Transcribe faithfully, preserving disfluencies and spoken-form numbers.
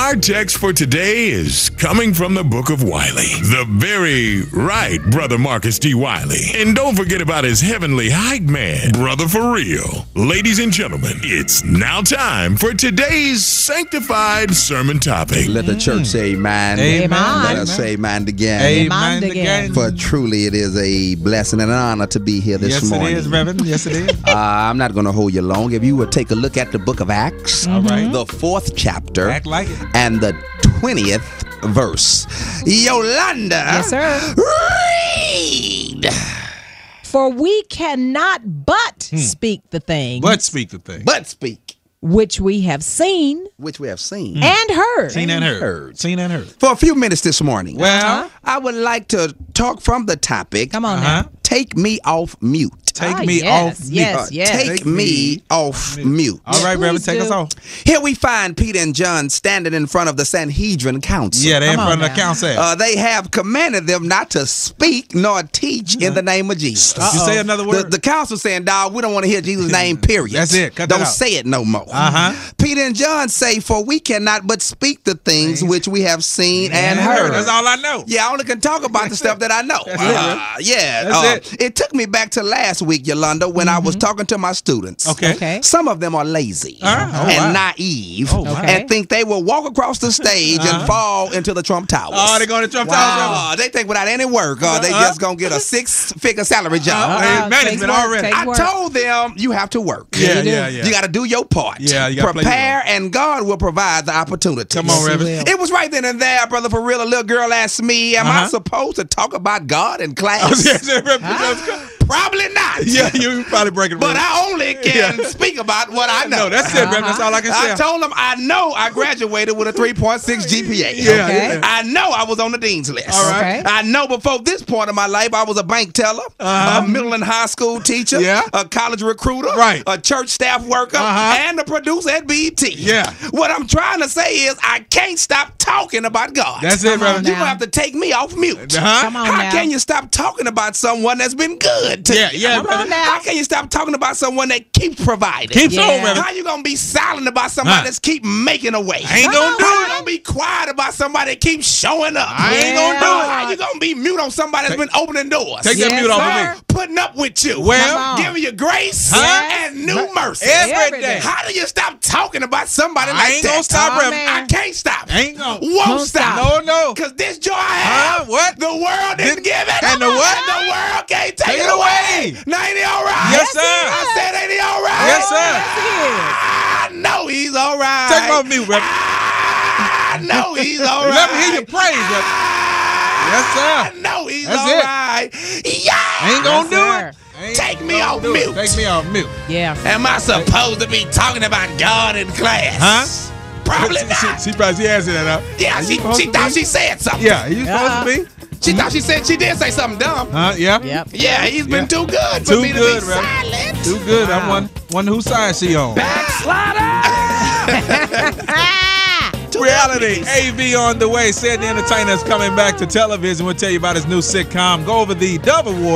Our text for today is coming from the book of Wiley. The very right Brother Marcus D. Wiley. And don't forget about his heavenly hype man, Brother For Real. Ladies and gentlemen, it's now time for today's sanctified sermon topic. Let the church say amen. Amen. Let us say amen again. Amen again. For truly it is a blessing and an honor to be here this yes, morning. Yes, it is, Reverend. Yes, it is. uh, I'm not going to hold you long. If you would take a look at the book of Acts, All right. the fourth chapter, Act like it. and the twentieth verse. Yolanda. Yes, sir. Read. For we cannot but speak the thing But speak the thing. But speak, which we have seen which we have seen and heard. Seen and heard. Heard. Seen and heard. for a few minutes this morning. Well, Uh-huh. I would like to talk from the topic. Come on uh-huh. now. Take me off mute. Take Ah, me yes, off. yes, mute. yes. Take, Take me, me off mute. All right, Please Reverend, take do. us off. Here we find Peter and John standing in front of the Sanhedrin council. Yeah, they in Come front on of the now. council. Uh, they have commanded them not to speak nor teach in the name of Jesus. you say another The, word? the council saying, dog, we don't want to hear Jesus' name, period. That's it. Cut that don't out. say it no more. Uh-huh. Peter and John say, for we cannot but speak the things which we have seen and heard. That's all I know. Yeah, I only can talk about the stuff that I know. That's it, Uh, yeah. That's uh, it. it took me back to last week, Yolanda, when I was talking to my students. Okay. Okay. Some of them are lazy Ah, oh, and wow. naive Oh, wow. Okay. and think they will walk across the stage and fall into the Trump Towers. Oh, they're going to Trump Wow. Towers. They think without any work, uh, they Uh-huh. just going to get a six-figure salary job. Uh-huh. Uh-uh, Hey, management takes work, already. takes I work. told them you have to work. Yeah, You do. yeah, yeah. You got to do your part. Yeah, you gotta play your Prepare, and God will provide the opportunity. Come on, Yes, he Reverend. will. It was right then and there, brother. For real, a little girl asked me, "Am I Uh-huh. supposed to talk about God in class?" Yes, Reverend. Probably not. Yeah, you probably break it. But Reverend. I only can speak about what I know. No, that's it, Reverend. That's all I can say. I told them I know I graduated with a three point six G P A. Yeah, Okay. yeah. I know I was on the dean's list. All right. Okay. I know before this point of my life, I was a bank teller, Uh-huh. a middle and high school teacher, Yeah. a college recruiter, Right. a church staff worker, Uh-huh. and a producer at B E T. Yeah. What I'm trying to say is I can't stop talking about God. That's it, Come on Reverend. You now. gonna have to take me off mute. Uh-huh. Come on How now. can you stop talking about someone that's been good to Yeah, you? yeah, Come brother. on now. How can you stop talking about someone that keeps providing? Keep Yeah. on, Reverend. How you gonna be silent about somebody Huh. that's keep making a way? I ain't gonna do How you it. gonna be quiet about somebody that keeps showing up? I ain't gonna Yeah. do it. How you gonna be mute on somebody that's Take- been opening doors? Take that Yes, mute off sir. of me. Putting up with you. Well, Come on. giving you grace Huh? and new mercy. Every Every day. day. How do you stop talking about somebody I like ain't that? gonna stop, Oh, Reverend. man. I can't stop. Ain't gonna. Won't Won't stop. stop. No, no. Cause this joy I have, Huh? What? the world didn't Did- give it. and the what? And the world can't take, Take it it away. away. Now ain't he all right? Yes, sir. I said, ain't he all right? Yes, sir. I know he's all right. Take him off mute, Reverend. I know he's all right. Let me hear your praise, Reverend. Yes, sir. I know he's That's all it. right. Yeah. Ain't gonna Yes, do sir. it. Ain't Take me gonna off do it. mute. Take me off mute. Yeah. Am I supposed to be talking about God in class? Huh? Probably she, not. She, she probably she answered that up. Yeah, Are you she, supposed she to thought be? she said something. Yeah, are you supposed Uh-uh. to be? She thought she said she did say something dumb. Huh? Yeah. Yep. Yeah, he's been Yeah. too good for Too me to good, be Reverend. silent. Too good. I Wow. won. Wonder whose side she on. Backslider. Reality A V on the way. Sid the Entertainer's coming back to television. We'll tell you about his new sitcom. Go over the Dove Award.